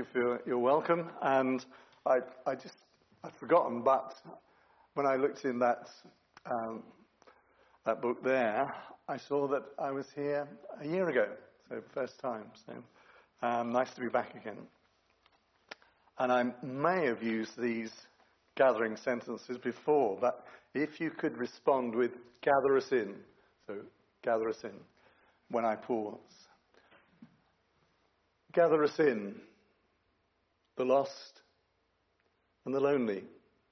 you for your welcome. And I'd forgotten, but when I looked in that book there, I saw that I was here a year ago, so first time. So nice to be back again. And I may have used these gathering sentences before, but if you could respond with gather us in, so gather us in when I pause. Gather us in, the lost and the lonely,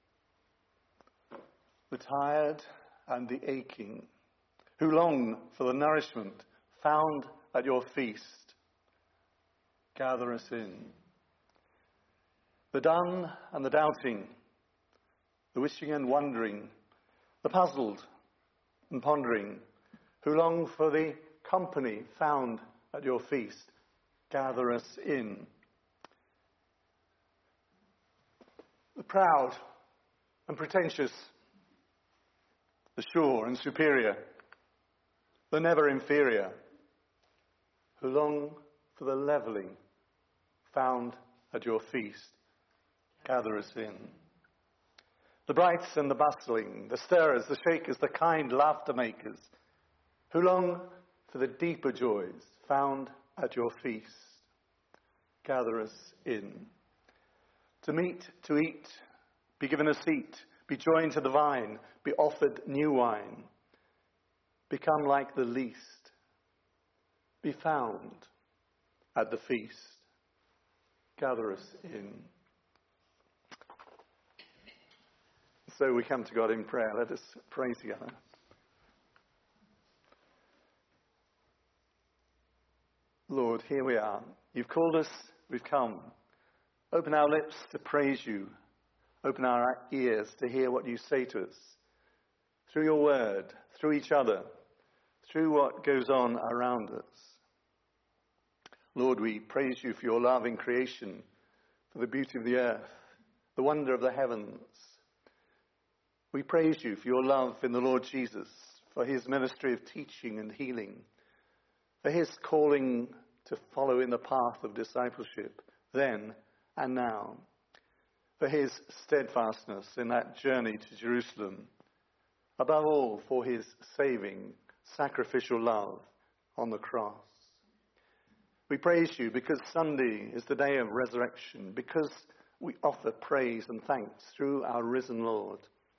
the tired and the aching, who long for the nourishment found at your feast. Gather us in. The done and the doubting, the wishing and wondering, the puzzled and pondering, who long for the company found at your feast. Gather us in. The proud and pretentious, the sure and superior, the never inferior, who long for the levelling found at your feast. Gather us in. The brights and the bustling, the stirrers, the shakers, the kind laughter makers, who long for the deeper joys found at your feast. Gather us in. To meet, to eat, be given a seat, be joined to the vine, be offered new wine, become like the least, be found at the feast. Gather us in. So we come to God in prayer. Let us pray together. Lord, here we are. You've called us, we've come. Open our lips to praise you. Open our ears to hear what you say to us. Through your word, through each other, through what goes on around us. Lord, we praise you for your love in creation, for the beauty of the earth, the wonder of the heavens. We praise you for your love in the Lord Jesus, for his ministry of teaching and healing, for his calling to follow in the path of discipleship, then and now, for his steadfastness in that journey to Jerusalem, above all for his saving, sacrificial love on the cross. We praise you because Sunday is the day of resurrection, because we offer praise and thanks through our risen Lord.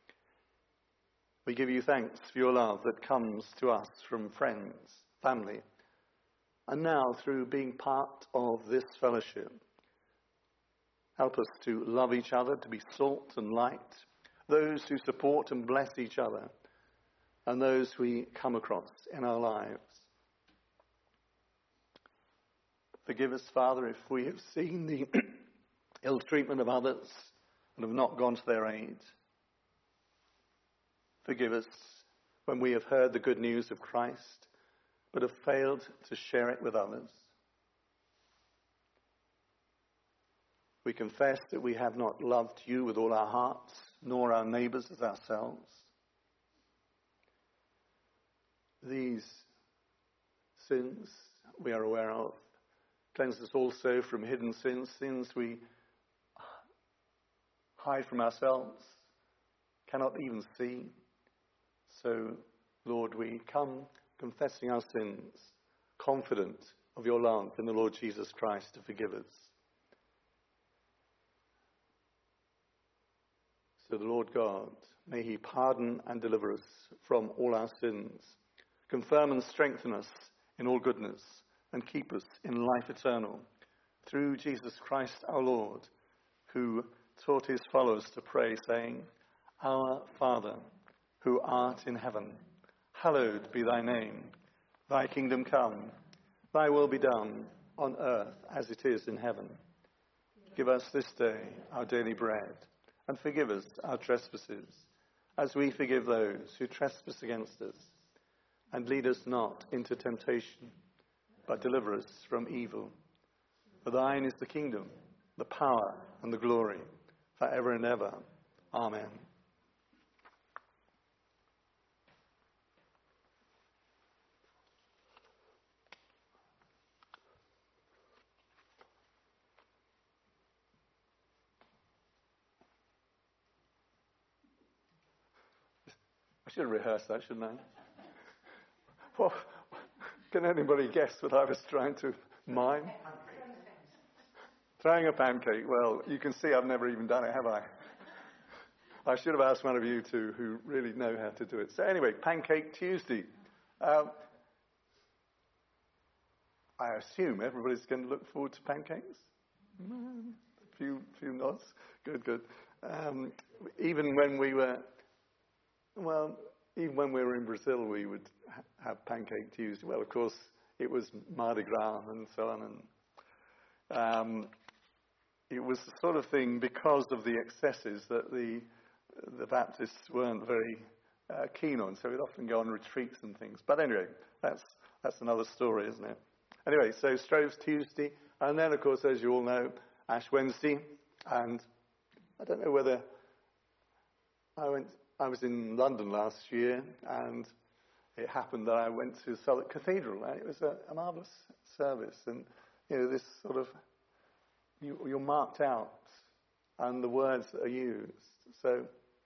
We give you thanks for your love that comes to us from friends, family, and now through being part of this fellowship. Help us to love each other, to be salt and light, those who support and bless each other, and those we come across in our lives. Forgive us, Father, if we have seen the ill treatment of others and have not gone to their aid. Forgive us when we have heard the good news of Christ, but have failed to share it with others. We confess that we have not loved you with all our hearts, nor our neighbours as ourselves. These sins we are aware of. Cleanse us also from hidden sins, sins we hide from ourselves, cannot even see. So, Lord, we come confessing our sins, confident of your love in the Lord Jesus Christ to forgive us. So the Lord God, may he pardon and deliver us from all our sins, confirm and strengthen us in all goodness, and keep us in life eternal, through Jesus Christ our Lord, who taught his followers to pray, saying, Our Father, who art in heaven, hallowed be thy name. Thy kingdom come, thy will be done, on earth as it is in heaven. Give us this day our daily bread, and forgive us our trespasses, as we forgive those who trespass against us. And lead us not into temptation, but deliver us from evil. For thine is the kingdom, the power, and the glory, forever and ever. Amen. should have rehearsed that, shouldn't I? Well, can anybody guess what I was trying to mime? Throwing a pancake. Well, you can see I've never even done it, have I? I should have asked one of you two who really know how to do it. So anyway, Pancake Tuesday. I assume everybody's going to look forward to pancakes. A few nods. Good. Even when we were in Brazil, we would have Pancake Tuesday. Well, of course, it was Mardi Gras and so on, and it was the sort of thing, because of the excesses, that the Baptists weren't very keen on. So we'd often go on retreats and things. But anyway, that's another story, isn't it? Anyway, so Stroves Tuesday, and then, of course, as you all know, Ash Wednesday, and I don't know whether I was in London last year, and it happened that I went to Southwark Cathedral, and it was a marvellous service, and this sort of you're marked out, and the words that are used. So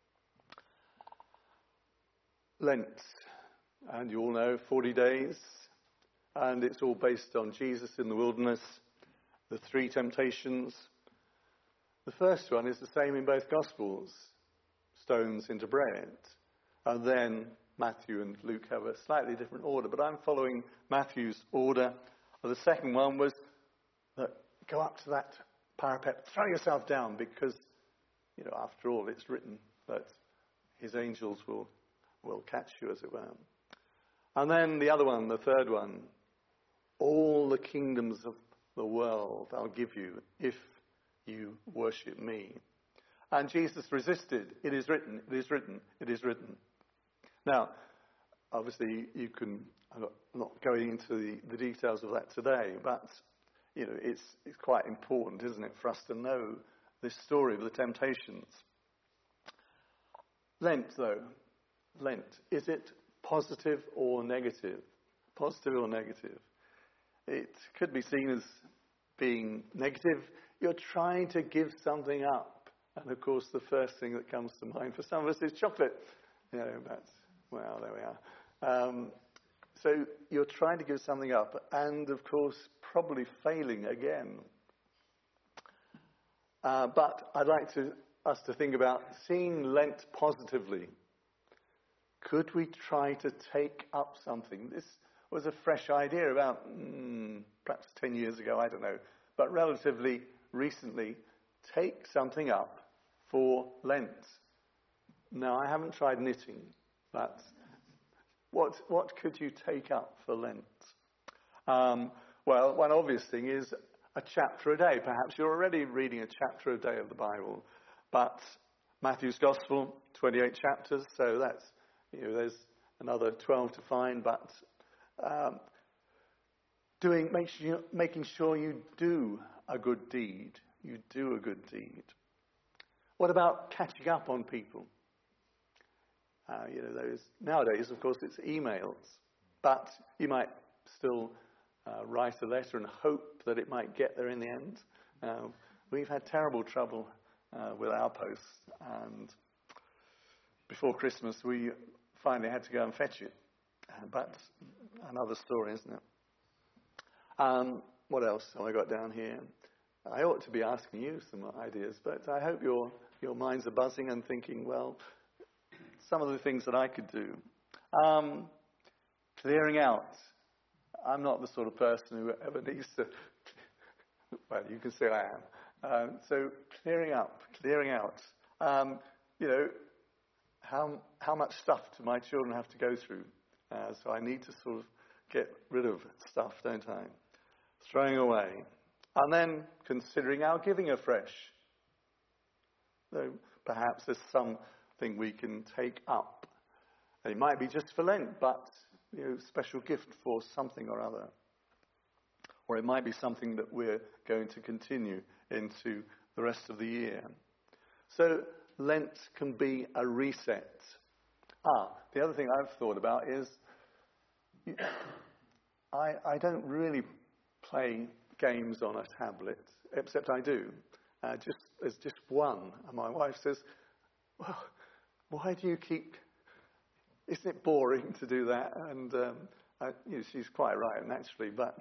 Lent, and you all know, 40 days. And it's all based on Jesus in the wilderness, the 3 temptations. The first one is the same in both Gospels, stones into bread. And then Matthew and Luke have a slightly different order, but I'm following Matthew's order. And the second one was that go up to that parapet, throw yourself down, because, after all, it's written that his angels will catch you, as it were. And then the other one, the third one, all the kingdoms of the world I'll give you if you worship me. And Jesus resisted. It is written, it is written, it is written. Now, obviously, I'm not going into the details of that today, but, it's quite important, isn't it, for us to know this story of the temptations. Lent, though. Lent. Is it positive or negative? Positive or negative? It could be seen as being negative. You're trying to give something up. And of course, the first thing that comes to mind for some of us is chocolate. There we are. So you're trying to give something up. And of course, probably failing again. But I'd like us to think about seeing Lent positively. Could we try to take up something? This was a fresh idea about perhaps 10 years ago, I don't know. But relatively recently, take something up for Lent. Now, I haven't tried knitting, but what could you take up for Lent? Well, one obvious thing is a chapter a day. Perhaps you're already reading a chapter a day of the Bible. But Matthew's Gospel, 28 chapters, so that's, there's another 12 to find, but making sure you do a good deed. You do a good deed. What about catching up on people? Nowadays, of course, it's emails, but you might still write a letter and hope that it might get there in the end. We've had terrible trouble with our post, and before Christmas we finally had to go and fetch it. But another story, isn't it? What else have I got down here? I ought to be asking you some ideas, but I hope your minds are buzzing and thinking, well, some of the things that I could do. Clearing out. I'm not the sort of person who ever needs to... Well, you can say I am. So clearing out. How much stuff do my children have to go through? So I need to sort of get rid of stuff, don't I? Throwing away. And then considering our giving afresh. So perhaps there's something we can take up. And it might be just for Lent, but special gift for something or other. Or it might be something that we're going to continue into the rest of the year. So Lent can be a reset. The other thing I've thought about is I don't really play games on a tablet, except I do. There's just one. And my wife says, well, why do you keep isn't it boring to do that? And she's quite right, naturally. But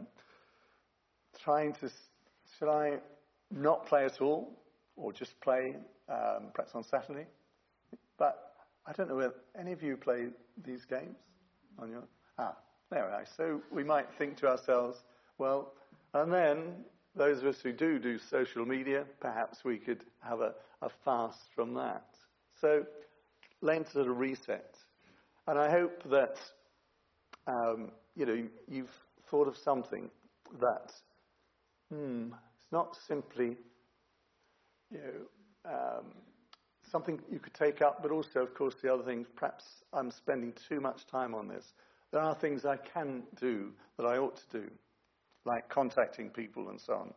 should I not play at all, or just play perhaps on Saturday? But I don't know whether any of you play these games on your. There we are. So we might think to ourselves, well, and then those of us who do social media, perhaps we could have a fast from that. So Lent is a reset. And I hope that, you've thought of something that it's not simply, something you could take up, but also, of course, the other things, perhaps I'm spending too much time on this. There are things I can do that I ought to do, like contacting people and so on.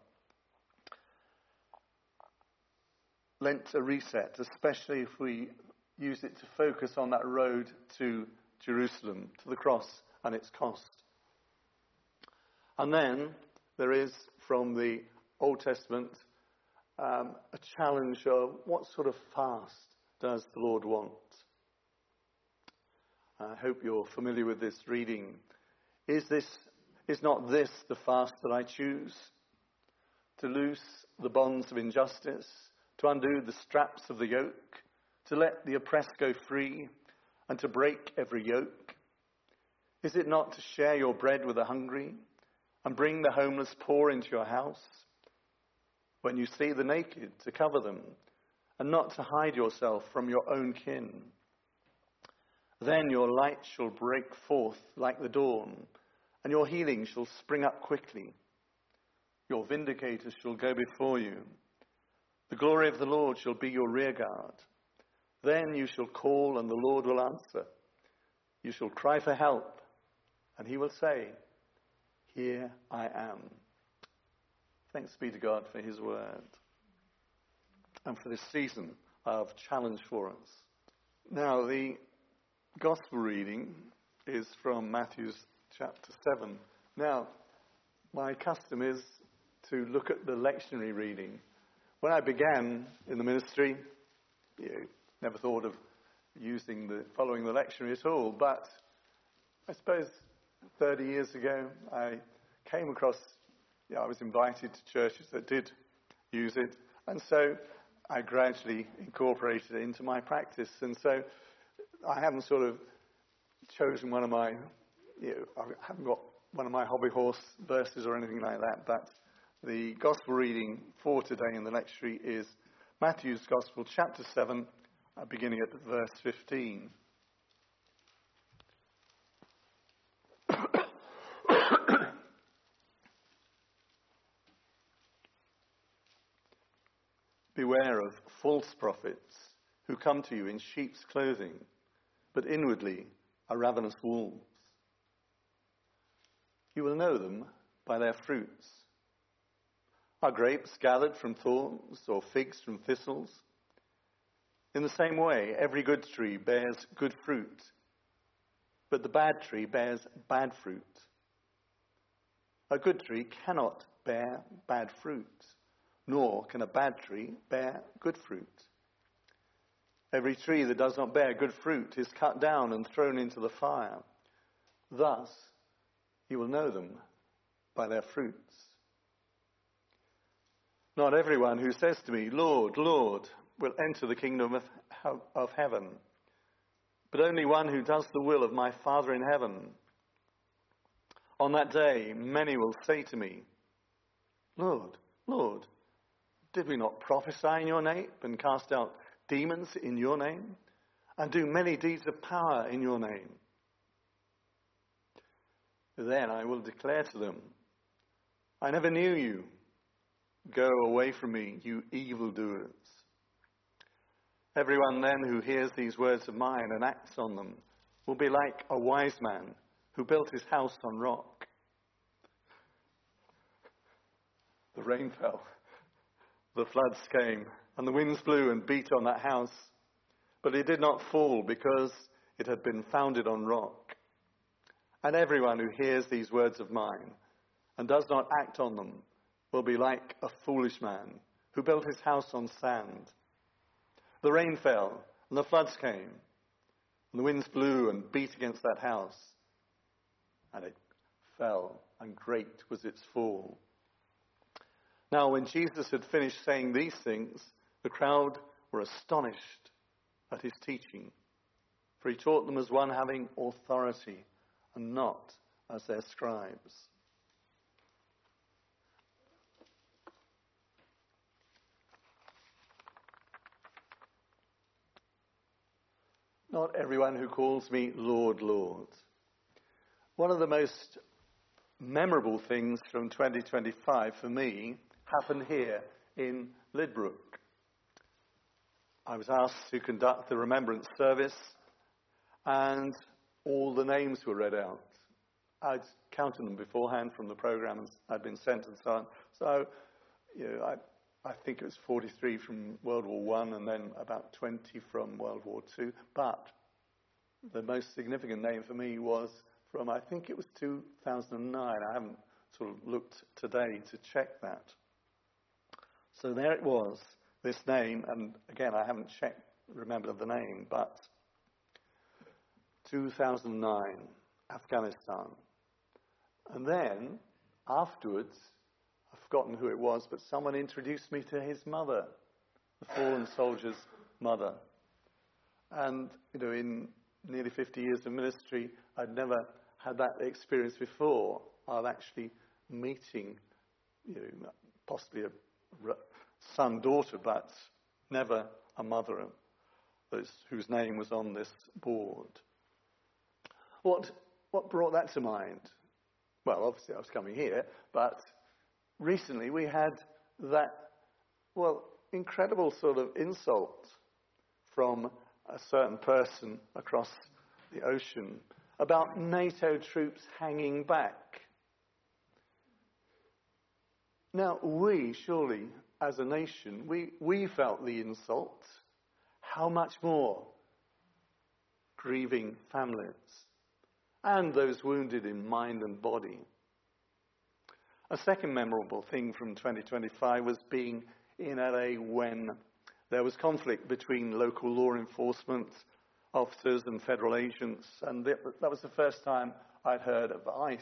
Lent's a reset, especially if we use it to focus on that road to Jerusalem, to the cross and its cost. And then there is, from the Old Testament, a challenge of what sort of fast does the Lord want? I hope you're familiar with this reading. Is not this the fast that I choose? To loose the bonds of injustice, to undo the straps of the yoke, to let the oppressed go free, and to break every yoke? Is it not to share your bread with the hungry, and bring the homeless poor into your house? When you see the naked, to cover them, and not to hide yourself from your own kin? Then your light shall break forth like the dawn, and your healing shall spring up quickly. Your vindicators shall go before you. The glory of the Lord shall be your rear guard. Then you shall call, and the Lord will answer. You shall cry for help, and he will say, Here I am. Thanks be to God for his word, and for this season of challenge for us. Now, the Gospel reading is from Matthew chapter 7. Now, my custom is to look at the lectionary reading. When I began in the ministry, never thought of following the lectionary at all, but I suppose 30 years ago I came across, I was invited to churches that did use it, and so I gradually incorporated it into my practice. And so I haven't sort of chosen one of my, I haven't got one of my hobby horse verses or anything like that, but the Gospel reading for today in the lectionary is Matthew's Gospel, chapter 7, beginning at verse 15. Beware of false prophets who come to you in sheep's clothing, but inwardly are ravenous wolves. You will know them by their fruits. Are grapes gathered from thorns, or figs from thistles? In the same way, every good tree bears good fruit, but the bad tree bears bad fruit. A good tree cannot bear bad fruit, nor can a bad tree bear good fruit. Every tree that does not bear good fruit is cut down and thrown into the fire. Thus, you will know them by their fruits. Not everyone who says to me, Lord, Lord, will enter the kingdom of heaven, but only one who does the will of my Father in heaven. On that day, many will say to me, Lord, Lord, did we not prophesy in your name and cast out demons in your name and do many deeds of power in your name? Then I will declare to them, I never knew you. Go away from me, you evildoers. Everyone then who hears these words of mine and acts on them will be like a wise man who built his house on rock. The rain fell, the floods came, and the winds blew and beat on that house, but it did not fall because it had been founded on rock. And everyone who hears these words of mine and does not act on them will be like a foolish man who built his house on sand. The rain fell, and the floods came, And the winds blew and beat against that house, and it fell, and great was its fall. Now, when Jesus had finished saying these things, the crowd were astonished at his teaching, for he taught them as one having authority, and not as their scribes. Not everyone who calls me Lord, Lord. One of the most memorable things from 2025 for me happened here in Lidbrook. I was asked to conduct the remembrance service, and all the names were read out. I'd counted them beforehand from the programs I'd been sent and so on. So, I think it was 43 from World War I and then about 20 from World War II. But the most significant name for me was from, I think it was 2009. I haven't sort of looked today to check that. So there it was, this name, and again, I haven't remembered the name, but 2009, Afghanistan. And then, afterwards, I've forgotten who it was, but someone introduced me to his mother, the fallen soldier's mother. And, in nearly 50 years of ministry, I'd never had that experience before of actually meeting, possibly a son, daughter, but never a mother whose name was on this board. What brought that to mind? Well, obviously I was coming here, but recently we had that, incredible sort of insult from a certain person across the ocean about NATO troops hanging back. Now, we surely, as a nation, we felt the insult. How much more grieving families and those wounded in mind and body. A second memorable thing from 2025 was being in LA when there was conflict between local law enforcement officers and federal agents, and that was the first time I'd heard of ICE.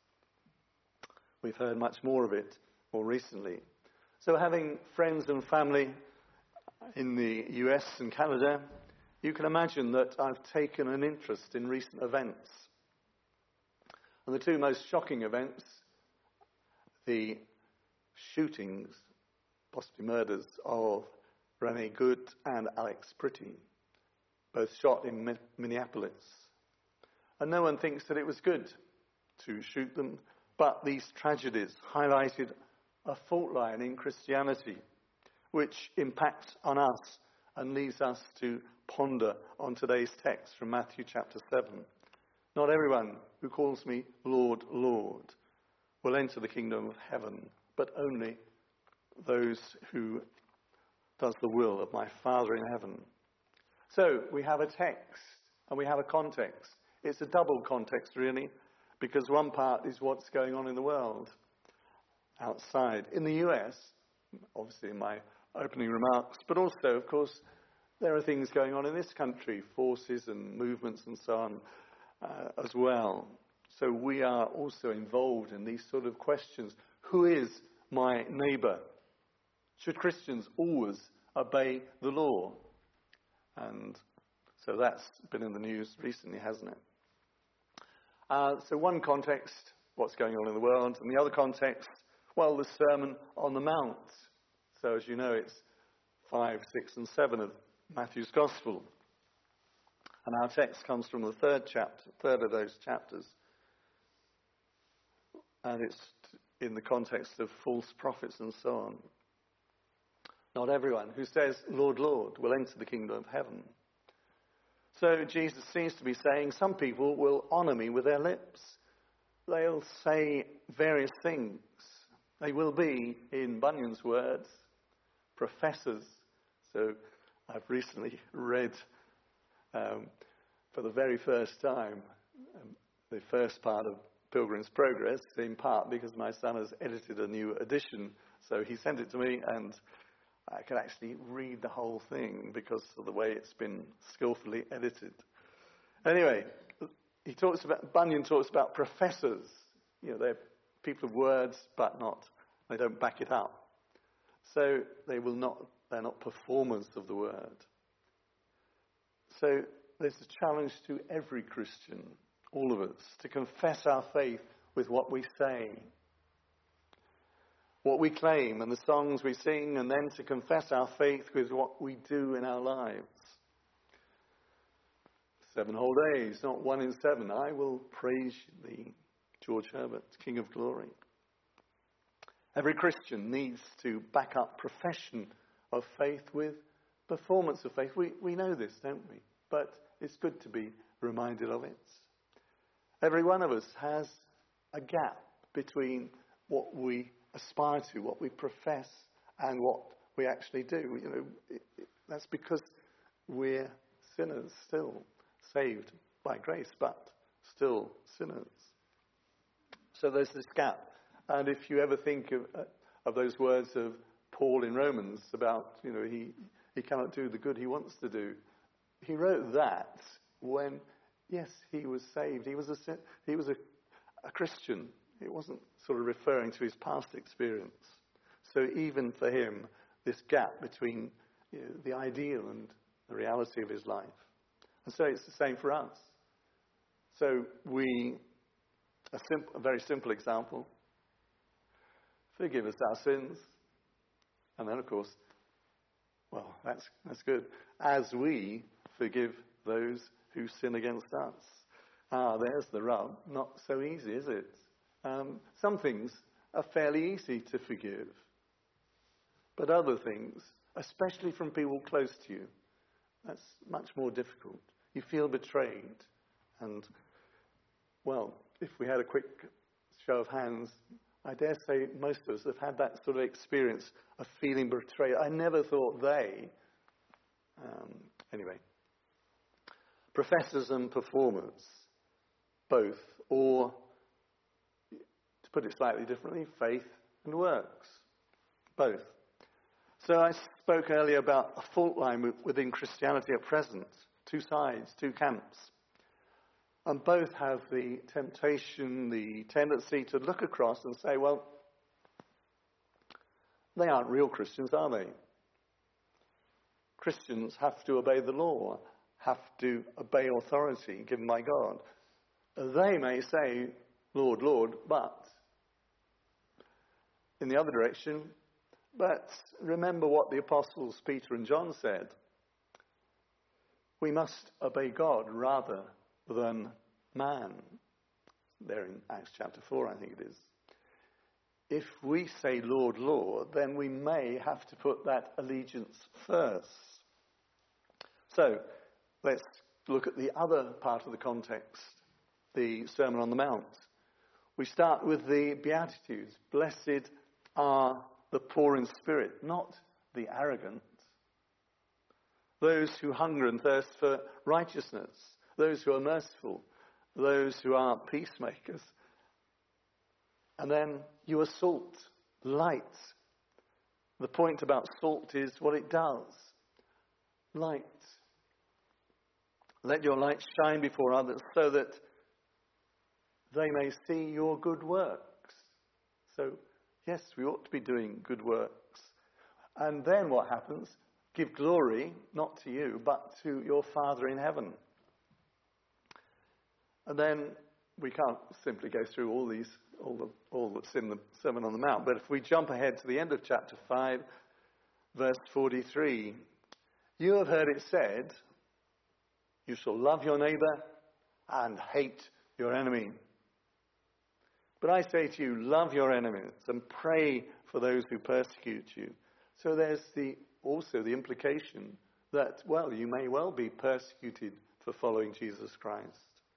We've heard much more of it more recently. So having friends and family in the US and Canada, you can imagine that I've taken an interest in recent events. And the two most shocking events, the shootings, possibly murders, of Rene Good and Alex Pretty, both shot in Minneapolis. And no one thinks that it was good to shoot them, but these tragedies highlighted a fault line in Christianity, which impacts on us and leads us to ponder on today's text from Matthew chapter 7. Not everyone who calls me Lord, Lord will enter the kingdom of heaven, but only those who does the will of my Father in heaven. So we have a text and we have a context. It's a double context, really, because one part is what's going on in the world outside. In the US, obviously in my opening remarks, but also, of course, there are things going on in this country, forces and movements and so on as well. So we are also involved in these sort of questions. Who is my neighbour? Should Christians always obey the law? And so that's been in the news recently, hasn't it? So one context, what's going on in the world, and the other context, well, the Sermon on the Mount. So as you know, it's 5, 6, and 7 of Matthew's Gospel. And our text comes from the third of those chapters. And it's in the context of false prophets and so on. Not everyone who says, Lord, Lord, will enter the kingdom of heaven. So Jesus seems to be saying some people will honour me with their lips. They'll say various things. They will be, in Bunyan's words, professors. So I've recently read for the very first time the first part of Pilgrim's Progress, in part because my son has edited a new edition. So he sent it to me and I could actually read the whole thing because of the way it's been skillfully edited. Anyway, Bunyan talks about professors. They're people of words, but they don't back it up. So they're not performers of the word. So there's a challenge to every Christian, all of us, to confess our faith with what we say, what we claim, and the songs we sing, and then to confess our faith with what we do in our lives. 7 whole days, not 1 in 7. I will praise thee, George Herbert, King of Glory. Every Christian needs to back up profession of faith with performance of faith. We know this, don't we? But it's good to be reminded of it. Every one of us has a gap between what we aspire to, what we profess, and what we actually do. That's because we're sinners still, saved by grace, but still sinners. So there's this gap. And if you ever think of those words of Paul in Romans about, he cannot do the good he wants to do. He wrote that when, yes, he was saved. He was a Christian. It wasn't sort of referring to his past experience. So even for him, this gap between the ideal and the reality of his life. And so it's the same for us. So a very simple example, forgive us our sins. And then, of course, well, that's good. As we forgive those who sin against us. There's the rub. Not so easy, is it? Some things are fairly easy to forgive. But other things, especially from people close to you, that's much more difficult. You feel betrayed. And, well, if we had a quick show of hands, I dare say most of us have had that sort of experience of feeling betrayed. I never thought they. Anyway. Professors and performers, both, or, to put it slightly differently, faith and works, both. So I spoke earlier about a fault line within Christianity at present, 2 sides, 2 camps. And both have the temptation, the tendency to look across and say, well, they aren't real Christians, are they? Christians have to obey the law, have to obey authority given by God. They may say, Lord, Lord, but in the other direction, but remember what the apostles Peter and John said. We must obey God rather than man. There in Acts chapter 4, I think it is. If we say Lord, Lord, then we may have to put that allegiance first. So, let's look at the other part of the context, the Sermon on the Mount. We start with the Beatitudes. Blessed are the poor in spirit, not the arrogant. Those who hunger and thirst for righteousness. Those who are merciful. Those who are peacemakers. And then you are salt, light. The point about salt is what it does. Light. Let your light shine before others so that they may see your good works. So, yes, we ought to be doing good works. And then what happens? Give glory, not to you, but to your Father in heaven. And then we can't simply go through all that's in the Sermon on the Mount. But if we jump ahead to the end of chapter 5, verse 43, you have heard it said, you shall love your neighbour and hate your enemy. But I say to you, love your enemies and pray for those who persecute you. So there's also the implication that, well, you may well be persecuted for following Jesus Christ.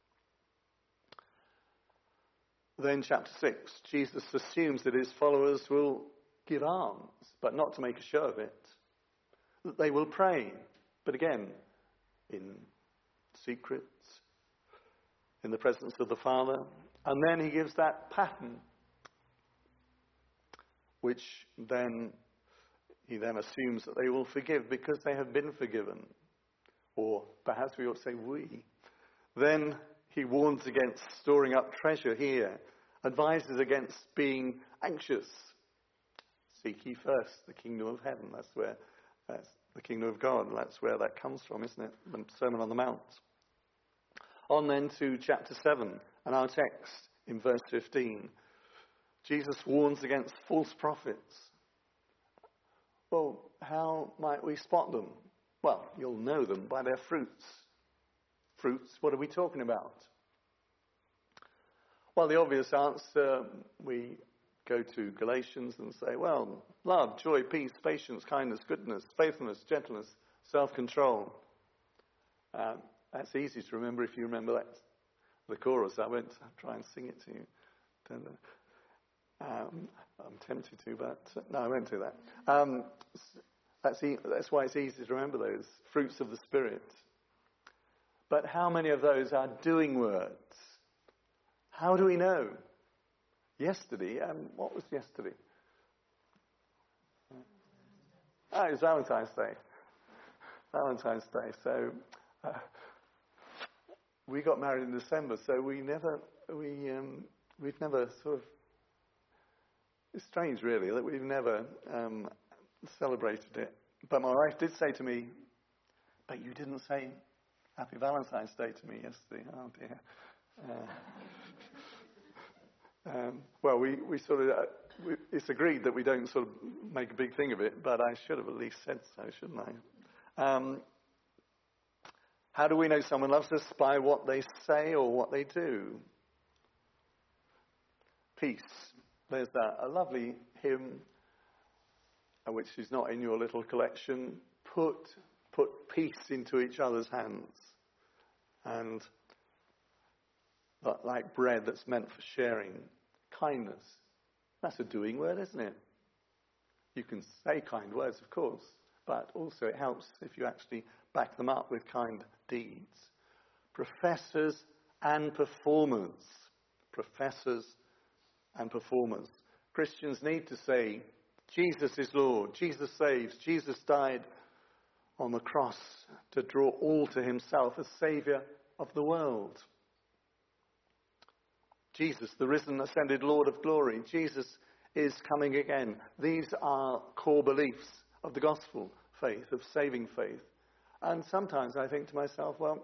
Then chapter 6, Jesus assumes that his followers will give alms, but not to make a show of it. That they will pray, but again, in secret, in the presence of the Father. And then he gives that pattern, which he then assumes that they will forgive because they have been forgiven. Or perhaps we ought to say we. Then he warns against storing up treasure here, advises against being anxious. Seek ye first the kingdom of heaven. That's the kingdom of God. That's where that comes from, isn't it? The Sermon on the Mount. On then to chapter 7 and our text in verse 15. Jesus warns against false prophets. Well, how might we spot them? Well, you'll know them by their fruits. Fruits, what are we talking about? Well, the obvious answer, we go to Galatians and say, well, love, joy, peace, patience, kindness, goodness, faithfulness, gentleness, self-control. That's easy to remember if you remember that. The chorus, I won't try and sing it to you. I'm tempted to, but no, I won't do that. That's why it's easy to remember those fruits of the Spirit. But how many of those are doing words? How do we know? Yesterday, what was yesterday? Oh, it was Valentine's Day. Valentine's Day. So we got married in December, so we've never sort of. It's strange, really, that we've never celebrated it. But my wife did say to me, "But you didn't say Happy Valentine's Day to me yesterday." Oh dear. Well, we sort of it's agreed that we don't sort of make a big thing of it, but I should have at least said so, shouldn't I? How do we know someone loves us? By what they say or what they do. Peace. There's a lovely hymn, which is not in your little collection. Put peace into each other's hands, and like bread that's meant for sharing. Kindness. That's a doing word, isn't it? You can say kind words, of course, but also it helps if you actually back them up with kind deeds. Professors and performers. Professors and performers. Christians need to say, Jesus is Lord, Jesus saves, Jesus died on the cross to draw all to himself as Saviour of the world. Jesus, the risen, ascended Lord of glory. Jesus is coming again. These are core beliefs of the gospel faith, of saving faith. And sometimes I think to myself, well,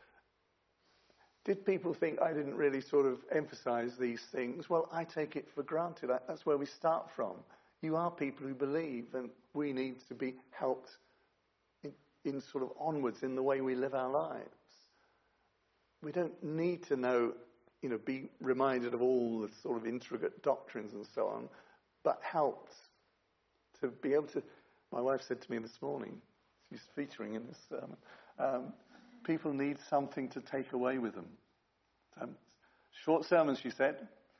did people think I didn't really sort of emphasize these things? Well, I take it for granted. That's where we start from. You are people who believe, and we need to be helped in sort of onwards in the way we live our lives. We don't need to know, be reminded of all the sort of intricate doctrines and so on, but helped to be able to. My wife said to me this morning, she's featuring in this sermon, people need something to take away with them. Short sermons, she said.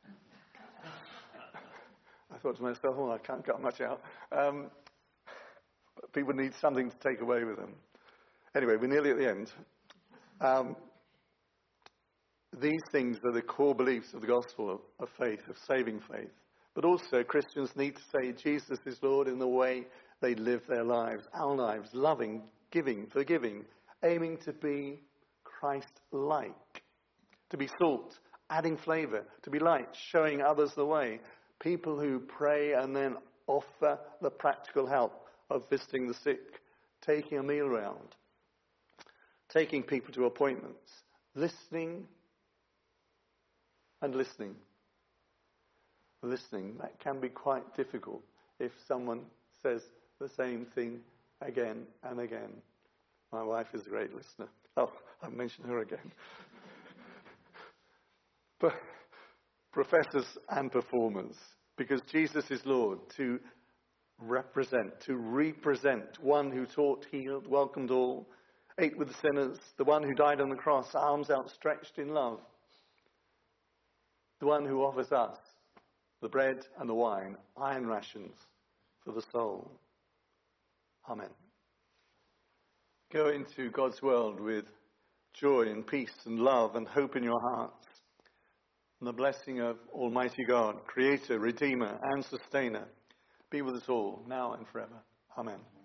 I thought to myself, I can't get much out. People need something to take away with them. Anyway, we're nearly at the end. These things are the core beliefs of the gospel of faith, of saving faith. But also Christians need to say Jesus is Lord in the way they live their lives, our lives, loving, giving, forgiving, aiming to be Christ-like, to be salt, adding flavour, to be light, showing others the way. People who pray and then offer the practical help of visiting the sick, taking a meal round, taking people to appointments, listening and listening. Listening, that can be quite difficult if someone says the same thing again and again. My wife is a great listener. Oh, I've mentioned her again. But professors and performers, because Jesus is Lord, to represent one who taught, healed, welcomed all, ate with the sinners, the one who died on the cross, arms outstretched in love, the one who offers us the bread and the wine, iron rations for the soul. Amen. Go into God's world with joy and peace and love and hope in your hearts. And the blessing of Almighty God, Creator, Redeemer and Sustainer, be with us all, now and forever. Amen.